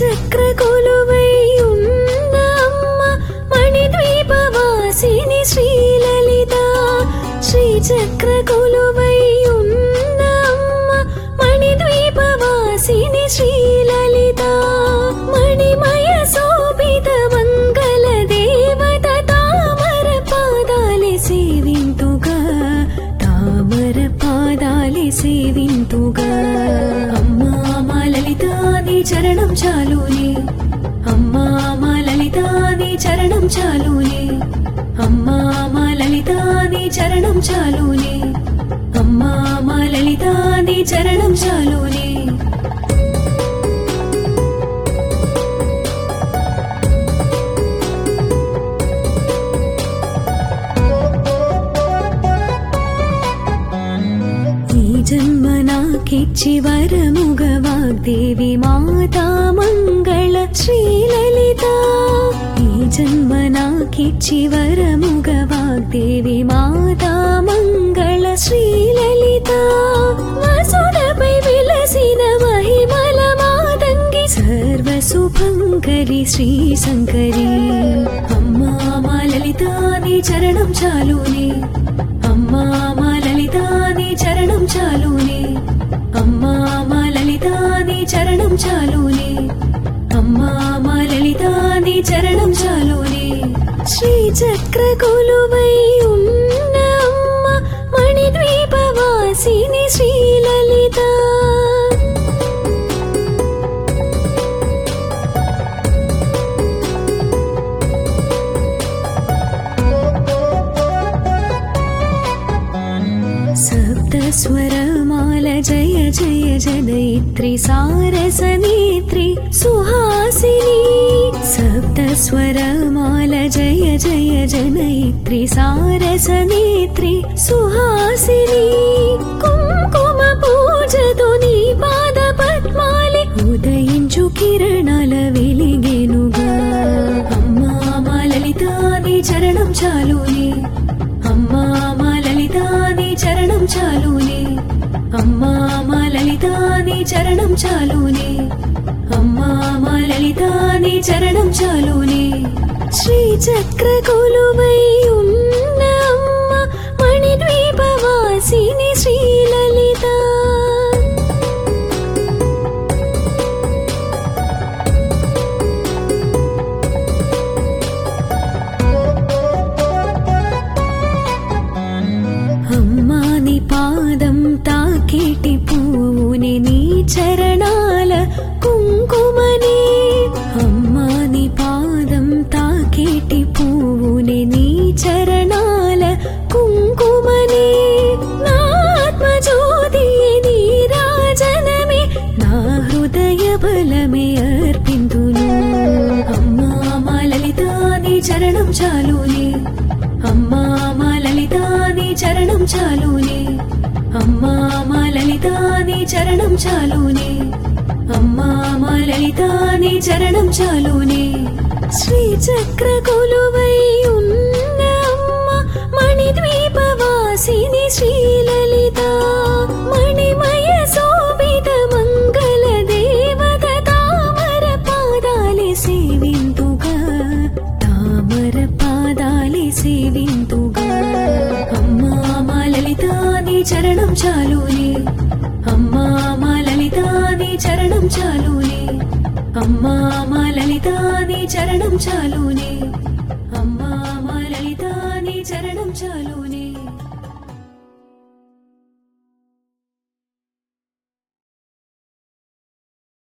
శ్రీచక్ర కొలువై ఉన్న అమ్మ మణిద్వీపవాసిని శ్రీలలిత శ్రీచక్ర కొలువై ఉన్న అమ్మ మణిద్వీపవాసిని శ్రీలలిత మణిమయ శోభిత మంగళ దేవత తామర పాదాలి సేవింతుగా తామర పాదాలి సేవింతుగా అమ్మా మా లలిత నీ చరణం చాలునే అమ్మా మా లలిత నీ చరణం చాలునే అమ్మా మా లలిత నీ చరణం చాలునే అమ్మా మా లలిత నీ చరణం చాలునే జన్మ నాకిచ్చి వరముగ వాగ్దేవి మాతా మంగళ శ్రీలలిత ఈ జన్మ నాకిచ్చి వరముగ వాగ్దేవి మాతా మంగళ శ్రీలలిత వసుడపై విలసిన మహిమల మాతంగి సర్వ శుభంకరి శ్రీ శంకరి అమ్మా మా లలిత నీ చరణం చాలునే అమ్మా మా లలిత నీ చరణం చాలునే అమ్మా మా లలిత నీ చరణం చాలునే అమ్మా మా లలిత నీ చరణం చాలునే శ్రీచక్ర కొలువై ఉన్న అమ్మ మణిద్వీపవాసిని శ్రీలలిత స్వరమాల జయ జయ జనయిత్రి సారసనేత్రి సుహాసిని సప్త స్వరమాల జయ జయ జనయిత్రి సారసనేత్రి సుహాసిని కుంకుమ పూజతో నీ పాద పద్మాలి ఉదయించు కిరణాల వెలిగెనుగా అమ్మా మా లలిత నీ చరణం చాలునే అమ్మా మా లలిత నీ చరణం చాలునే అమ్మా మా లలిత నీ చరణం చాలునే అమ్మా మా లలిత నీ చరణం చాలునే శ్రీచక్ర కొలువై ఉన్న అమ్మ మణిద్వీపవాసిని శ్రీలలిత పాదం తాకేటి పూనే నీ చరణాల కుంకుమనే అమ్మా నీ పాదం తాకేటి పూనే నీ చరణాల కుంకుమనే నా ఆత్మజ్యోతియే నీ రాజనమే నా హృదయ బలమే అర్పింతును అమ్మా మా లలిత నీ చరణం చాలునే అమ్మా మా లలిత నీ చరణం చాలునే అమ్మా మా లలిత నీ చరణం చాలునే అమ్మా మా లలిత నీ చరణం చాలునే శ్రీచక్ర కొలువై ఉన్న అమ్మ మణిద్వీపవాసిని శ్రీలలిత మణిమయ శోభిత మంగళ దేవత తామర పాదాలి సేవింతుగా తామర పాదాలి సేవింతుగా అమ్మా మా లలిత నీ చరణం చాలునే అమ్మా మా లలిత నీ చరణం చాలునే అమ్మా మా లలిత నీ చరణం చాలునే అమ్మా మా లలిత నీ చరణం చాలునే